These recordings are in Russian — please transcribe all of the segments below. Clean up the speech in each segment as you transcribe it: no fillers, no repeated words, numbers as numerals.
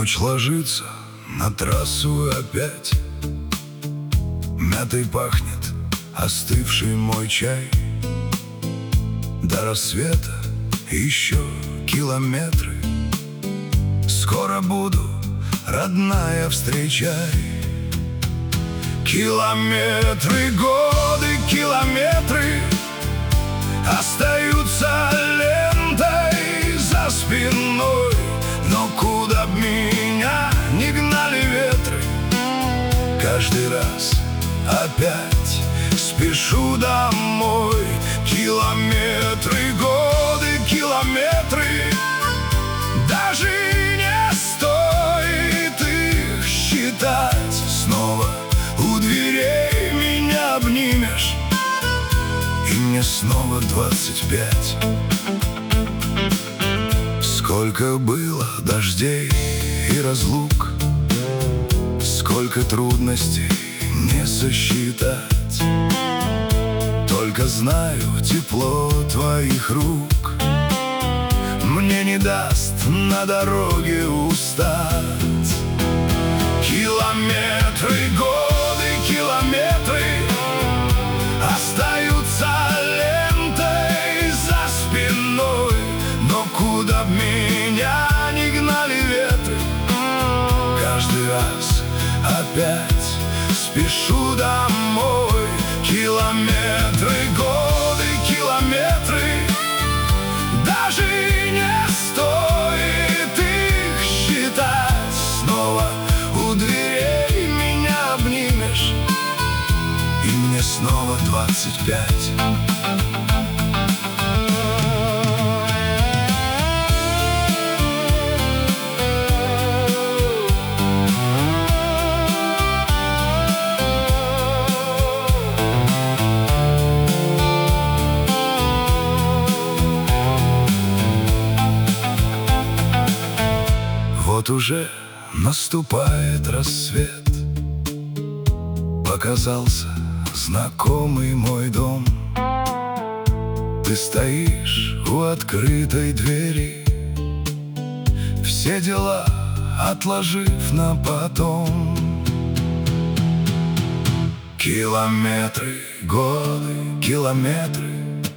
Ночь ложится на трассу опять. Мятой пахнет остывший мой чай. До рассвета еще километры. Скоро буду, родная, встречай. Километры, годы, километры остаются лентой за спиной. Но куда б меня не гнали ветры, каждый раз опять спешу домой. Километры, годы, километры, даже не стоит их считать. Снова у дверей меня обнимешь, и мне снова 25. Сколько было дождей и разлук, сколько трудностей не сосчитать. Только знаю, тепло твоих рук мне не даст на дороге устать. Километры, годы, километры остаются лентой за спиной. Но куда б меня не гнали ветры, каждый раз опять спешу домой. Километры, годы, километры, даже не стоит их считать. Снова у дверей меня обнимешь, и мне снова 25. Вот уже наступает рассвет, показался знакомый мой дом. Ты стоишь у открытой двери, все дела отложив на потом. Километры, годы, километры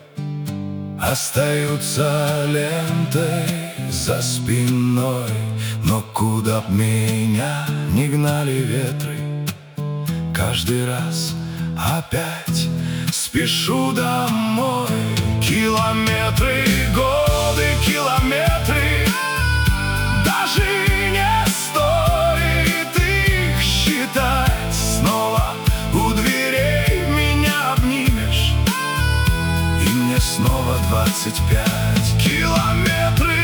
остаются лентой за спиной. Но куда б меня не гнали ветры, каждый раз опять спешу домой. Километры, годы, километры, даже не стоит их считать. Снова у дверей меня обнимешь, и мне снова 25. Километры,